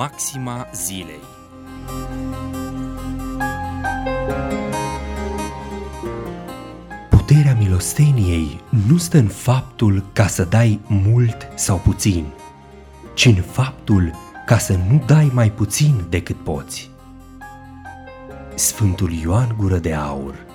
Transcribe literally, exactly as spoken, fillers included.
Maxima zilei. Puterea milosteniei nu stă în faptul ca să dai mult sau puțin, ci în faptul ca să nu dai mai puțin decât poți. Sfântul Ioan Gură de Aur.